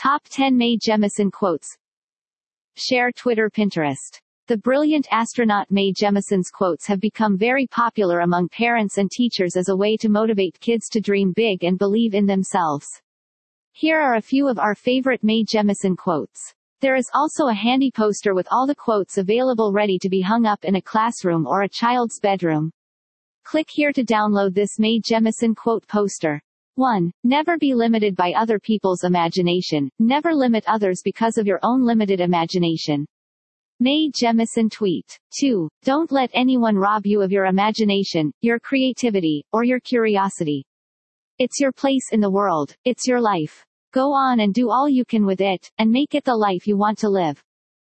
Top 10 Mae Jemison Quotes. Share Twitter, Pinterest. The brilliant astronaut Mae Jemison's quotes have become very popular among parents and teachers as a way to motivate kids to dream big and believe in themselves. Here are a few of our favorite Mae Jemison quotes. There is also a handy poster with all the quotes available ready to be hung up in a classroom or a child's bedroom. Click here to download this Mae Jemison quote poster. 1. Never be limited by other people's imagination. Never limit others because of your own limited imagination. Mae Jemison tweet. 2. Don't let anyone rob you of your imagination, your creativity, or your curiosity. It's your place in the world, it's your life. Go on and do all you can with it, and make it the life you want to live.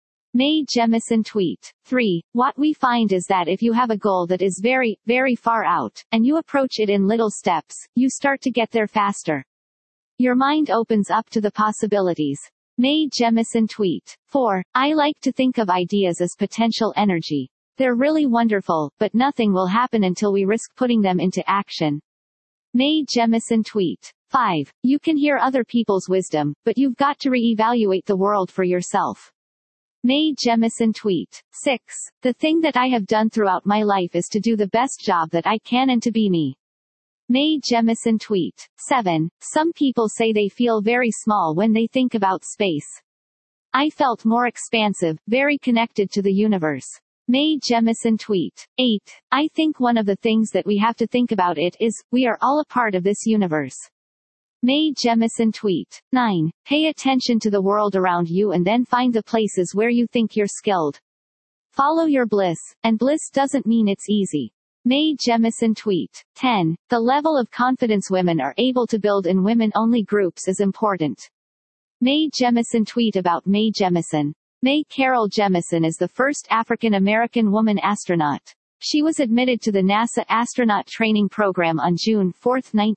Mae Jemison tweet. 3. What we find is that if you have a goal that is very, very far out, and you approach it in little steps, you start to get there faster. Your mind opens up to the possibilities. Mae Jemison tweet. 4. I like to think of ideas as potential energy. They're really wonderful, but nothing will happen until we risk putting them into action. Mae Jemison tweet. 5. You can hear other people's wisdom, but you've got to re-evaluate the world for yourself. Mae Jemison tweet. 6. The thing that I have done throughout my life is to do the best job that I can and to be me. Mae Jemison tweet. 7. Some people say they feel very small when they think about space. I felt more expansive, very connected to the universe. Mae Jemison tweet. 8. I think one of the things that we have to think about it is, we are all a part of this universe. Mae Jemison tweet. 9. Pay attention to the world around you and then find the places where you think you're skilled. Follow your bliss, and bliss doesn't mean it's easy. Mae Jemison tweet. 10. The level of confidence women are able to build in women-only groups is important. Mae Jemison tweet about Mae Jemison. Mae Carol Jemison is the first African-American woman astronaut. She was admitted to the NASA astronaut training program on June 4,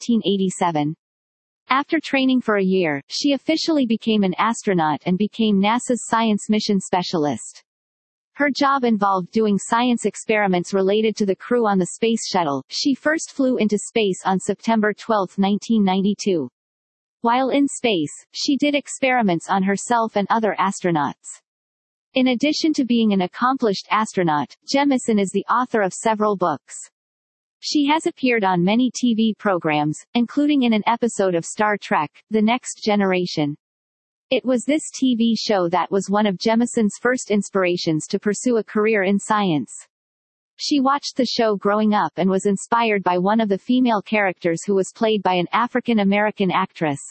1987. After training for a year, she officially became an astronaut and became NASA's Science Mission Specialist. Her job involved doing science experiments related to the crew on the Space Shuttle. She first flew into space on September 12, 1992. While in space, she did experiments on herself and other astronauts. In addition to being an accomplished astronaut, Jemison is the author of several books. She has appeared on many TV programs, including in an episode of Star Trek: The Next Generation. It was this TV show that was one of Jemison's first inspirations to pursue a career in science. She watched the show growing up and was inspired by one of the female characters who was played by an African-American actress.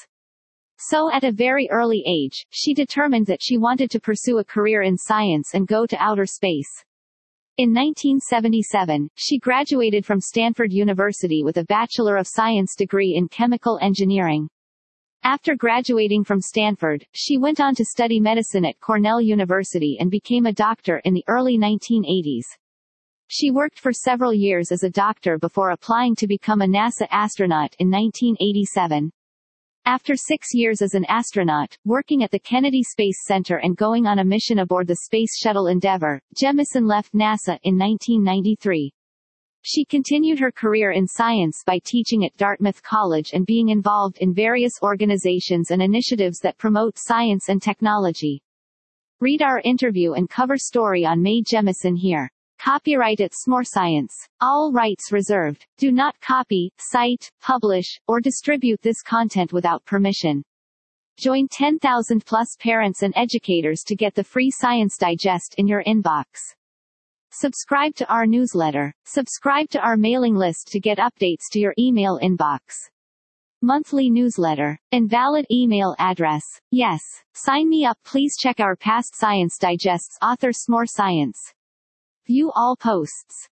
So at a very early age, she determined that she wanted to pursue a career in science and go to outer space. In 1977, she graduated from Stanford University with a Bachelor of Science degree in chemical engineering. After graduating from Stanford, she went on to study medicine at Cornell University and became a doctor in the early 1980s. She worked for several years as a doctor before applying to become a NASA astronaut in 1987. After 6 years as an astronaut, working at the Kennedy Space Center and going on a mission aboard the Space Shuttle Endeavour, Jemison left NASA in 1993. She continued her career in science by teaching at Dartmouth College and being involved in various organizations and initiatives that promote science and technology. Read our interview and cover story on Mae Jemison here. Copyright at SmoreScience. All rights reserved. Do not copy, cite, publish, or distribute this content without permission. Join 10,000 plus parents and educators to get the free Science Digest in your inbox. Subscribe to our newsletter. Subscribe to our mailing list to get updates to your email inbox. Monthly newsletter. Invalid email address. Yes. Sign me up. Please check our past Science Digests author SmoreScience. View all posts.